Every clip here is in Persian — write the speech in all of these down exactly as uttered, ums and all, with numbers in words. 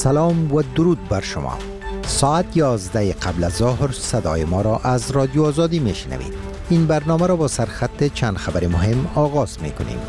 سلام و درود بر شما. ساعت یازده قبل از ظهر صدای ما را از رادیو آزادی میشنوید. این برنامه را با سرخط چند خبر مهم آغاز میکنیم.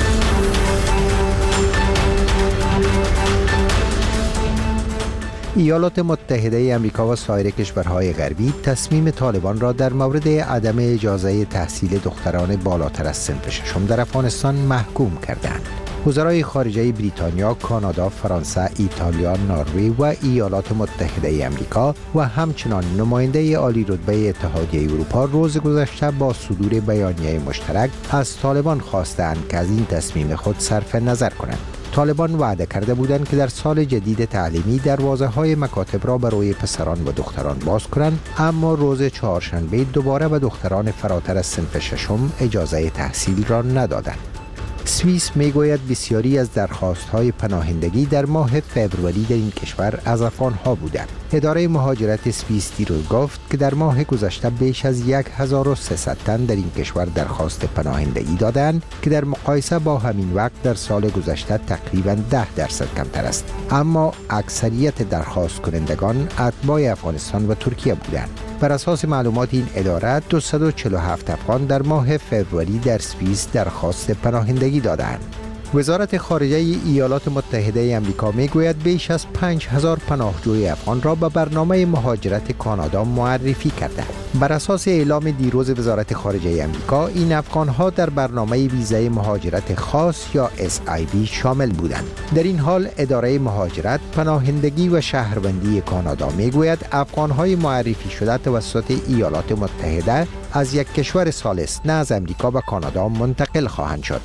ایالات متحده آمریکا و سایر کشورهای غربی تصمیم طالبان را در مورد عدم اجازه تحصیل دختران بالاتر از صنف ششم در افغانستان محکوم کردند. وزرای خارجه بریتانیا، کانادا، فرانسه، ایتالیا، نروژ و ایالات متحده آمریکا و همچنان نماینده عالی رتبه اتحادیه اروپا روز گذشته با صدور بیانیه مشترک از طالبان خواستند که از این تصمیم خود صرف نظر کنند. طالبان وعده کرده بودند که در سال جدید تعلیمی دروازه‌های مکاتب را برای پسران و دختران باز کنند، اما روز چهارشنبه دوباره به دختران فراتر از صنف ششم اجازه تحصیل را ندادند. سوئیس میگوید بسیاری از درخواست‌های پناهندگی در ماه فوریه در این کشور از افغان‌ها بودند. اداره مهاجرت سوئیس دیروز گفت که در ماه گذشته بیش از هزار و سیصد تن در این کشور درخواست پناهندگی دادند که در مقایسه با همین وقت در سال گذشته تقریباً ده درصد کمتر است. اما اکثریت درخواست کنندگان اتباع افغانستان و ترکیه بودند. بر اساس معلومات این اداره دویست و چهل و هفت افغان در ماه فوریه در سوئیس درخواست پناهندگی دادند. وزارت خارجه ایالات متحده آمریکا میگوید بیش از پنج هزار پناهجوی افغان را به برنامه مهاجرت کانادا معرفی کرده. بر اساس اعلام دیروز وزارت خارجه آمریکا، این افغان‌ها در برنامه ویزای مهاجرت خاص یا اس آی وی شامل بودند. در این حال اداره مهاجرت، پناهندگی و شهروندی کانادا میگوید افغان‌های معرفی شده توسط ایالات متحده از یک کشور ثالث نه از آمریکا به کانادا منتقل خواهند شد.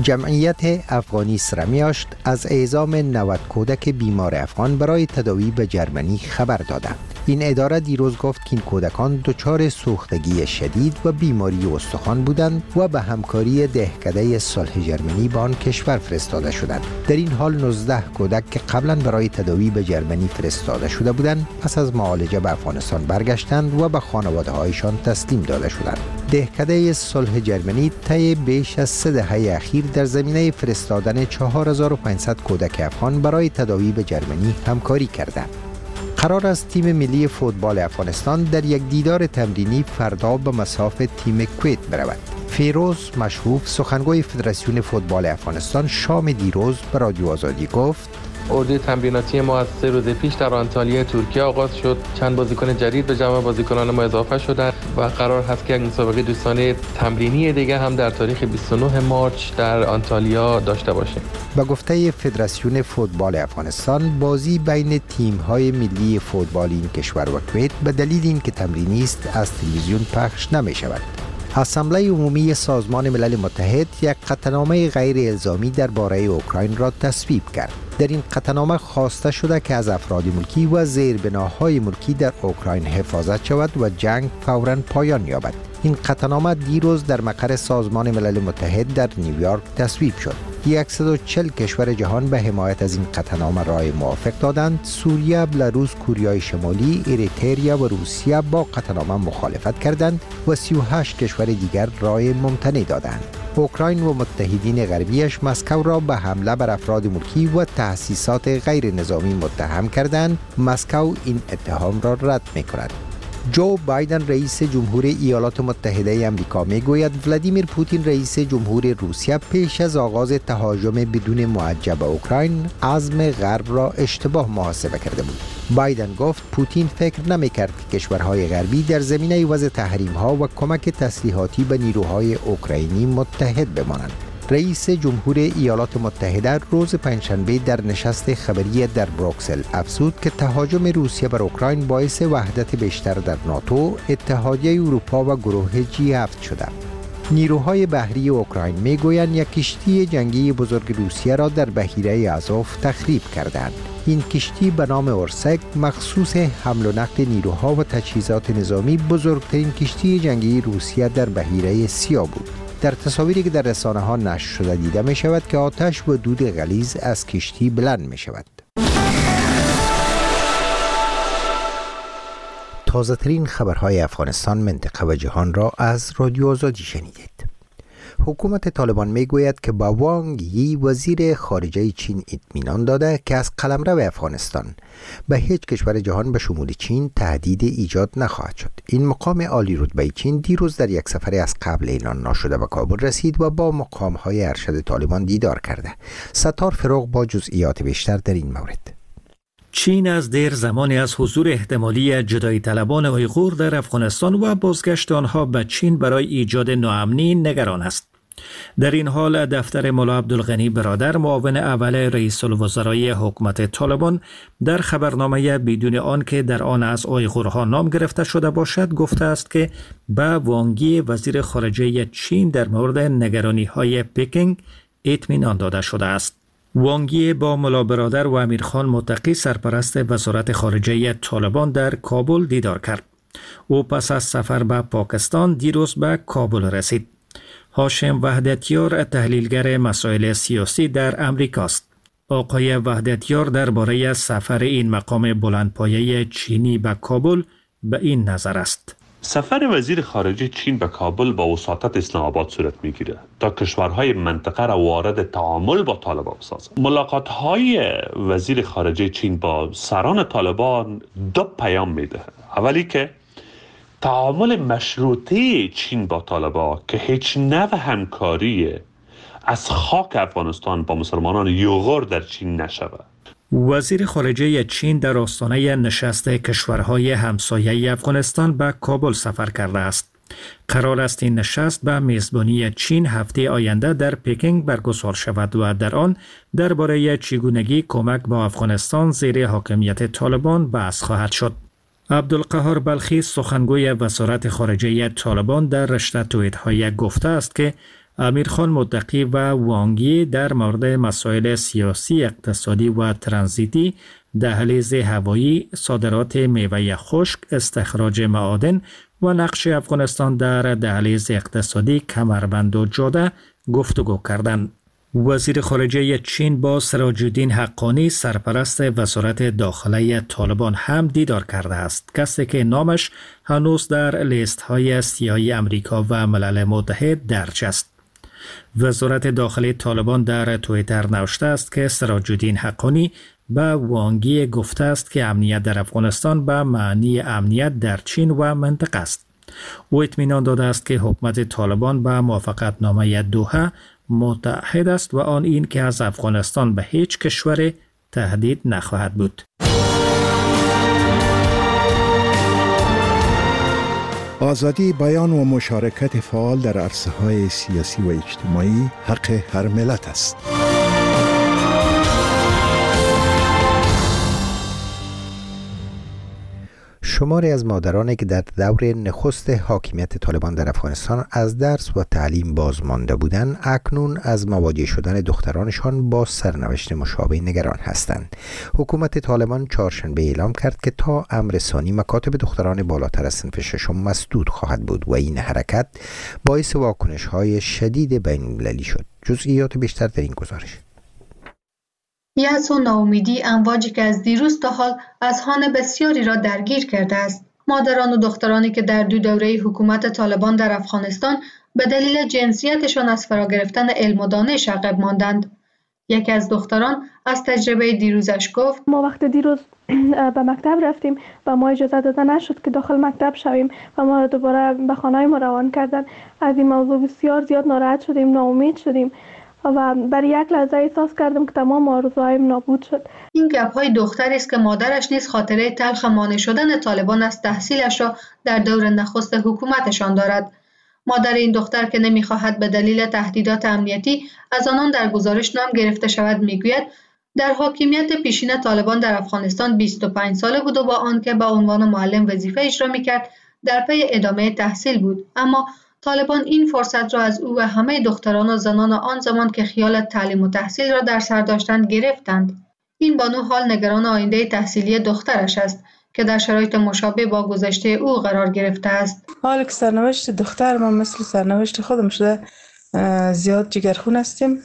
جمعیت افغانی سرمیاشت از اعزام نود کودک بیمار افغان برای تداوی به جرمنی خبر دادند. این اداره دیروز گفت که این کودکان دچار سوختگی شدید و بیماری استخوان بودند و به همکاری دهکده صلح جرمنی به آن کشور فرستاده شدند. در این حال نوزده کودک که قبلا برای تداوی به جرمنی فرستاده شده بودند پس از معالجه به افغانستان برگشتند و به خانواده‌هایشان تسلیم داده شدند. دهکده صلح جرمنی طی بیش از سه دهه اخیر در زمینه فرستادن چهار هزار و پانصد کودک افغان برای تداوی به جرمنی همکاری کردند. قرار است تیم ملی فوتبال افغانستان در یک دیدار تمرینی فردا به مصاف تیم کویت برود. فیروز مشهوف سخنگوی فدراسیون فوتبال افغانستان شام دیروز به رادیو آزادی گفت: اردوی تمریناتی ما از سه روز پیش در آنتالیا ترکیه آغاز شد. چند بازیکن جدید به جمع بازیکنان ما اضافه شدند و قرار هست که یک مسابقه دوستانه تمرینی دیگه هم در تاریخ بیست و نه مارس در آنتالیا داشته باشیم. به گفته فدراسیون فوتبال افغانستان، بازی بین تیم‌های ملی فوتبال این کشور و کویت به دلیل اینکه تمرینی است از تلویزیون پخش نمی‌شود. اسامبله عمومی سازمان ملل متحد یک قطعنامه غیر الزامی درباره اوکراین را تصویب کرد. در این قطعنامه خواسته شده که از افراد ملکی و زیربناهای ملکی در اوکراین حفاظت شود و جنگ فوراً پایان یابد. این قطعنامه دیروز در مقر سازمان ملل متحد در نیویورک تصویب شد. صد و چهل کشور جهان به حمایت از این قطعنامه رای موافق دادند. سوریه، بلاروس، کوریای شمالی، اریتریا و روسیه با قطعنامه مخالفت کردند و سی و هشت کشور دیگر رای ممتنع دادند. اوکراین و متحدین غربیش مسکو را به حمله بر افراد ملکی و تأسیسات غیر نظامی متهم کردند. مسکو این اتهام را رد می‌کند. جو بایدن رئیس جمهور ایالات متحده آمریکا میگوید ولادیمیر پوتین رئیس جمهور روسیه پیش از آغاز تهاجم بدون معجل به اوکراین عزم غرب را اشتباه محاسبه کرده بود. بایدن گفت پوتین فکر نمی‌کرد که کشورهای غربی در زمینه وضع تحریم‌ها و کمک تسلیحاتی به نیروهای اوکراینی متحد بمانند. رئیس جمهور ایالات متحده روز پنجشنبه در نشست خبری در بروکسل افزود که تهاجم روسیه بر اوکراین باعث وحدت بیشتر در ناتو، اتحادیه اروپا و گروه جی هفت شده. نیروهای بحری اوکراین میگویند یک کشتی جنگی بزرگ روسیه را در بحیره آزوف تخریب کردند. این کشتی به نام اورسک مخصوص حمل و نقل نیروها و تجهیزات نظامی بزرگترین کشتی جنگی روسیه در بحیره سیاه بود. در تصاویری که در رسانه ها نشر شده دیده می شود که آتش و دود غلیظ از کشتی بلند می شود. تازه ترین خبرهای افغانستان، منطقه و جهان را از رادیو آزادی شنیدید. حکومت طالبان میگوید که با وانگ یی وزیر خارجه چین اطمینان داده که از قلمرو افغانستان به هیچ کشور جهان به شمول چین تهدید ایجاد نخواهد شد. این مقام عالی رتبه چین دیروز در یک سفر از قبل اعلان نشده به کابل رسید و با مقام‌های ارشد طالبان دیدار کرده. ستار فروغ با جزئیات بیشتر در این مورد. چین از دیر زمانی از حضور احتمالی جدایی طلبان اویغور در افغانستان و بازگشت آنها به چین برای ایجاد ناامنی نگران است. در این حال دفتر ملا عبدالغنی برادر معاون اول رئیس الوزرای حکومت طالبان در خبرنامه بدون آنکه در آن از اویغورها نام گرفته شده باشد گفته است که به وانگی وزیر خارجه چین در مورد نگرانی‌های پکینگ اطمینان داده شده است. وانگی با ملا برادر و امیرخان متقی سرپرست وزارت خارجه طالبان در کابل دیدار کرد. او پس از سفر به پاکستان دیروز به کابل رسید. هاشم وحدتیار تحلیلگر مسائل سیاسی در امریکا است. آقای وحدتیار درباره سفر این مقام بلندپایه چینی به کابل به این نظر است: سفر وزیر خارجه چین به کابل با وساطت اسلام آباد صورت میگیره تا کشورهای منطقه را وارد تعامل با طالبان سازد. ملاقات‌های وزیر خارجه چین با سران طالبان دو پیام میده. اولی که تعامل مشروطه چین با طالبان که هیچ نوع همکاری از خاک افغانستان با مسلمانان اویغور در چین نشود. وزیر خارجه چین در آستانه نشست کشورهای همسایه افغانستان به کابل سفر کرده است. قرار است این نشست به میزبانی چین هفته آینده در پکینگ برگزار شود و در آن درباره چگونگی کمک با افغانستان زیر حاکمیت طالبان بحث خواهد شد. عبدالقهار بلخی سخنگوی وزارت خارجه طالبان در رشته توییت‌های گفته است که امیرخان متقی و وانگی در مورد مسائل سیاسی، اقتصادی و ترانزیتی، دهلیز هوایی، صادرات میوه خشک، استخراج معادن و نقش افغانستان در دهلیز اقتصادی کمربند و جاده گفتگو کردند. وزیر خارجه چین با سراج الدین حقانی سرپرست وزارت داخله طالبان هم دیدار کرده است، کسی که نامش هنوز در لیست های سیاهی امریکا و ملل متحد درج است. وزارت داخلی طالبان در توییتر نوشته است که سراج الدین حقانی به وانگی گفته است که امنیت در افغانستان به معنی امنیت در چین و منطقه است. او اطمینان داده است که حکومت طالبان به موافقتنامه دوحه متحد است و آن این که از افغانستان به هیچ کشور تهدید نخواهد بود. آزادی بیان و مشارکت فعال در عرصه‌های سیاسی و اجتماعی حق هر ملت است. شماری از مادرانی که در دور نخست حاکمیت طالبان در افغانستان از درس و تعلیم باز مانده بودند، اکنون از مواجه شدن دخترانشان با سرنوشت مشابه نگران هستند. حکومت طالبان چهارشنبه اعلام کرد که تا امر ثانی مکاتب دختران بالاتر از صنف ششم مسدود خواهد بود و این حرکت باعث واکنش‌های شدید بین‌المللی شد. جزئیات بیشتر در این گزارش. یأس و ناامیدی امواجی که از دیروز تا حال اذهان بسیاری را درگیر کرده است. مادران و دخترانی که در دو دوره حکومت طالبان در افغانستان به دلیل جنسیتشان از فرا گرفتن علم و دانش عقب ماندند. یکی از دختران از تجربه دیروزش گفت: ما وقت دیروز به مکتب رفتیم و ما اجازه داده نشد که داخل مکتب شویم و ما را دوباره به خانه ما روان کردند. از این موضوع بسیار زیاد ناراحت شدیم، ناامید شدیم و برای یک لحظه احساس کردم که تمام آرزوهایم نابود شد. این گپ‌های دختری است که مادرش نیز خاطره تلخ مانع شدن طالبان از تحصیلش را در دور نخست حکومتشان دارد. مادر این دختر که نمی‌خواهد به دلیل تهدیدات امنیتی از آنان در گزارش نام گرفته شود میگوید در حاکمیت پیشین طالبان در افغانستان بیست و پنج ساله بود و با آنکه به عنوان معلم وظیفه اجرا می‌کرد در پی ادامه تحصیل بود، اما طالبان این فرصت را از او و همه دختران و زنان آن زمان که خیال تعلیم و تحصیل را در سر داشتند گرفتند. این بانو حال نگران آینده تحصیلی دخترش است که در شرایط مشابه با گذشته او قرار گرفته است. حالا که سرنوشت دختر ما مثل سرنوشت خودم شده، زیاد جگرخون هستیم.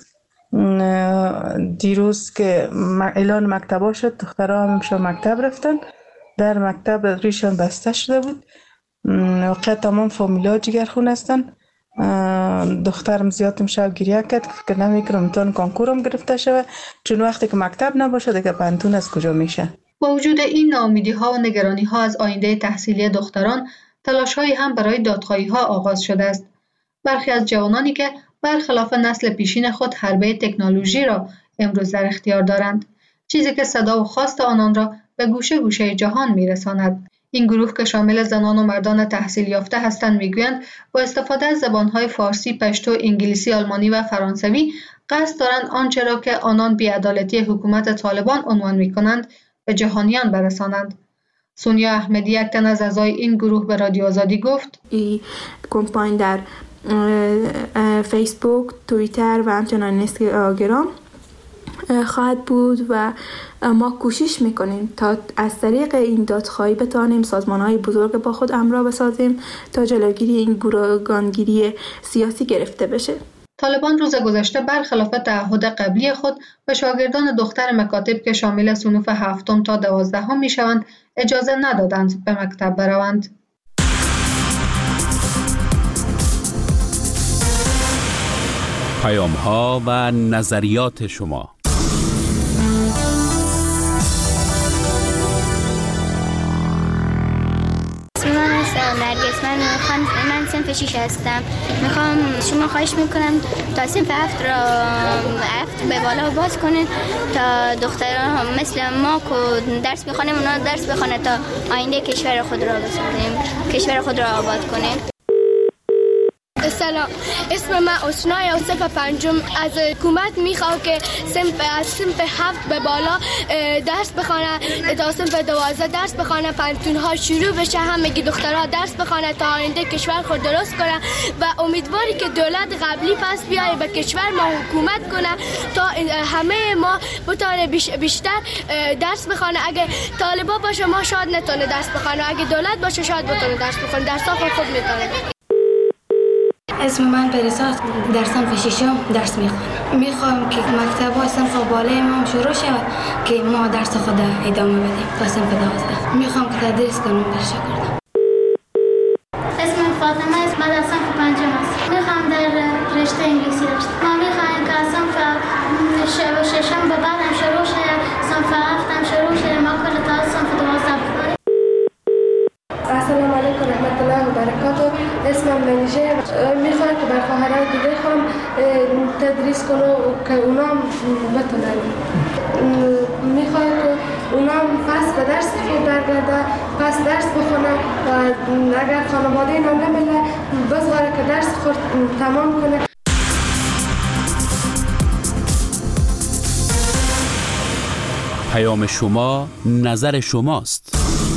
دیروز که اعلان مکتبا شد، دخترها همشون مکتب رفتن. در مکتب ریشان بسته شده بود. واقعا تمام فامیلا جگرخون هستن. دخترم زیاد شب گریه کرد که فکر نمی‌کردم امتحان کنکورم گرفته شود، چون وقتی که مکتب نباشه دیگه پانتون از کجا میشه. با وجود این ناامیدی‌ها و نگرانی‌ها از آینده تحصیلی دختران، تلاش‌هایی هم برای دادخواهی‌ها آغاز شده است. برخی از جوانانی که برخلاف نسل پیشین خود حربه تکنولوژی را امروز در اختیار دارند، چیزی که صدا و خواست آنان را به گوشه گوشه جهان می‌رساند. این گروه که شامل زنان و مردان تحصیل یافته هستند میگویند با استفاده از زبان‌های فارسی، پشتو، انگلیسی، آلمانی و فرانسوی قصد دارند آنچه را که آنان بی‌عدالتی حکومت طالبان عنوان می‌کنند به جهانیان برسانند. سونیا احمدی، یک تن از اعضای این گروه، به رادیو آزادی گفت: این کمپاین در فیسبوک، توییتر و همچنین اینستاگرام خواهد بود و ما کوشش میکنیم تا از طریق این دادخواهی بتوانیم سازمان‌های بزرگ با خود همراه بسازیم تا جلوگیری این گروگانگیری سیاسی گرفته بشه. طالبان روز گذشته برخلاف تعهد قبلی خود به شاگردان دختر مکاتب که شامل صنوف هفتم تا دوازدهم میشوند اجازه ندادند به مکتب بروند. پیام‌ها و نظریات شما. نرگس، من میخوام من صنف شیش هستم. میخوام شما خواهش میکنم تا صنف هفت را هفت به بالا باز کنید تا دختران مثل ما که درس بخونیم اونا درس بخونه تا آینده کشور خود را بسازیم، کشور خود را آباد کنیم. سلام، اسم من اسنای و صنف پنجم. از حکومت میخوام که صنف از صنف هفت به بالا درس بخونه تا صنف دوازده درس بخونه، پانتون ها شروع بشه، همگی دخترها درس بخونه تا آینده کشور خود درست کنه و امیدواری که دولت قبلی پس بیایه به کشور ما حکومت کنه تا همه ما بتونه بیشتر درس بخونه. اگه طالبا باشه ما شاید نتونه درس بخونه، اگه دولت باشه شاید بتونه درس بخونه، درس ها خود میتونه. اسم من پریسا، در صنف ششم درس میخوام. میخوام که مکتب صنف بالای ما شروع شود که ما درس خود ادامه بدیم تا صنف دوازده. میخوام که تدریس کنم در شاگردان. اسم من فاطمه است، من در صنف پنجم است. میخوام در رشته انگلیسی درس. ما میخوایم که صنف ششم به بعدم شروع شه، صنف هفتم شروع شه، ما کل تا صنف دوازده بخونیم. السلام علیکم و رحمت الله و برکاته. اسمم منیژه. میخوام که بر خواهرای دیگه هم تدریس کنم و که اونا بتونن. میخوام که اونا پس به درس خود برگرده، پس درس بخونه و اگر خانواده اینا نمیله بذاره که درس خود تمام کنه. پیام شما، نظر شماست.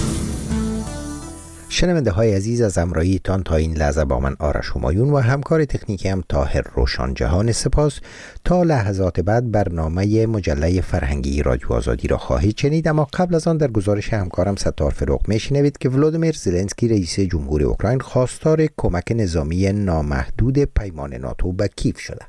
شنونده های عزیز، از همراهیتان تا این لحظه با من آرش همایون و همکار تکنیکی هم طاهر روشن جهان سپاس. تا لحظات بعد برنامه مجله فرهنگی رادیو آزادی را خواهید شنید، اما قبل از آن در گزارش همکارم ستار فروغ میشنوید که ولودیمیر زلنسکی رئیس جمهور اوکراین خواستار کمک نظامی نامحدود پیمان ناتو به کیف شده.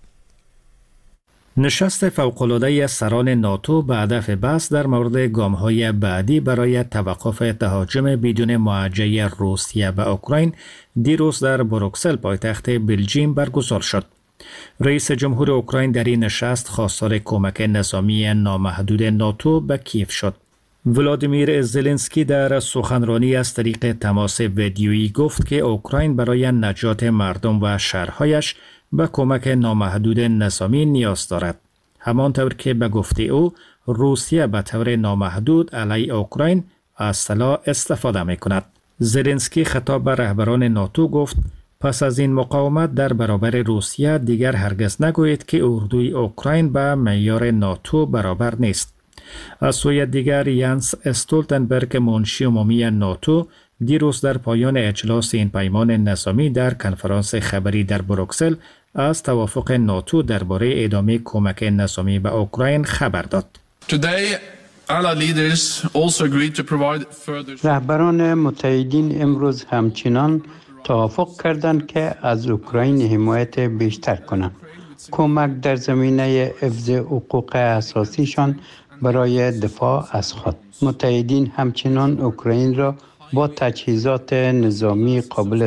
نشست فوق‌العاده سران ناتو به هدف بحث در مورد گام‌های بعدی برای توقف تهاجم بدون معجزه روسیه به اوکراین دیروز در بروکسل پایتخت بلژیم برگزار شد. رئیس جمهور اوکراین در این نشست خواستار کمک نظامی نامحدود ناتو به کیف شد. ولادیمیر زلنسکی در سخنرانی از طریق تماس ویدیویی گفت که اوکراین برای نجات مردم و شهرهایش به کمک نامحدود نظامی نیاز دارد. همانطور که به گفته او روسیه به طور نامحدود علیه اوکراین از سلاح استفاده می کند. زلنسکی خطاب به رهبران ناتو گفت پس از این مقاومت در برابر روسیه دیگر هرگز نگویید که اردوی اوکراین به معیار ناتو برابر نیست. از سوی دیگر ینس استولتنبرگ منشی عمومی ناتو دیروز در پایان اجلاس این پیمان نظامی در کنفرانس خبری در بروکسل از توافق ناتو درباره ادامه کمک نظامی به اوکراین خبر داد. رهبران متحدین امروز همچنان توافق کردند که از اوکراین حمایت بیشتر کنند. کمک در زمینه حفظ حقوق اساسیشان برای دفاع از خود. متحدین همچنان اوکراین را با تجهیزات نظامی قابل